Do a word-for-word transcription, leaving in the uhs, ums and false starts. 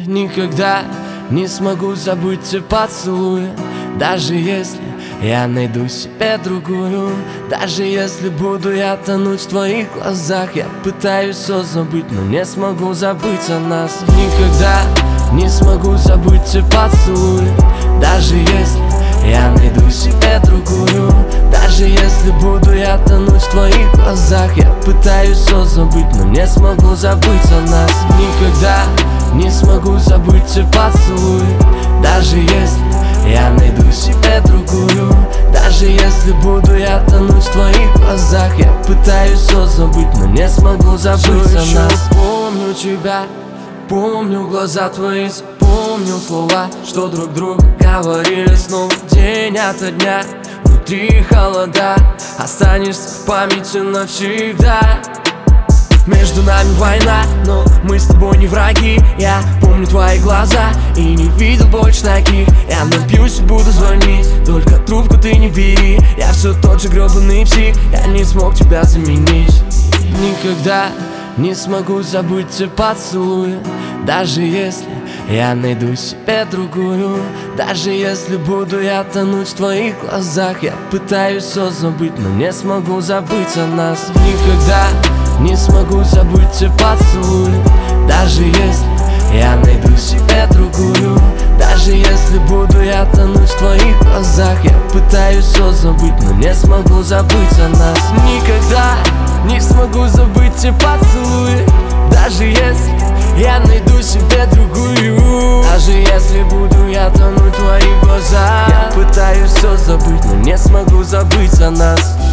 никогда не смогу забыть те поцелуи. Даже если я найду себе другую, даже если буду я тонуть в твоих глазах, я пытаюсь все забыть, но не смогу забыть о нас. Никогда не смогу забыть те поцелуи. Даже если я найду себе другую, даже если буду я тонуть в твоих глазах, я пытаюсь все забыть, но не смогу забыть о нас. Никогда не смогу забыть те поцелуи. Даже если я найду себе другую, даже если буду я тонуть в твоих глазах, я пытаюсь все забыть, но не смогу забыть о нас. Помню тебя, помню глаза твои, помню слова, что друг другу говорили снова день ото дня. Внутри холода, останешься в памяти навсегда. Между нами война, но мы с тобой не враги. Я помню твои глаза и не видел больше таких. Я напьюсь и буду звонить, только трубку ты не бери. Я все тот же гребаный псих, я не смог тебя заменить. Никогда не смогу забыть те поцелуи. Даже если я найду себе другую, даже если буду я тонуть в твоих глазах, я пытаюсь все забыть, но не смогу забыть о нас. Никогда не смогу забыть те поцелуи. Даже если я найду себе другую, даже если буду я тонуть в твоих глазах, я пытаюсь все забыть, но не смогу забыть о нас. Никогда не смогу забыть те поцелуи. Даже если я найду себе другую, даже если буду я тонуть в твоих глазах, я пытаюсь все забыть, но не смогу забыть о нас.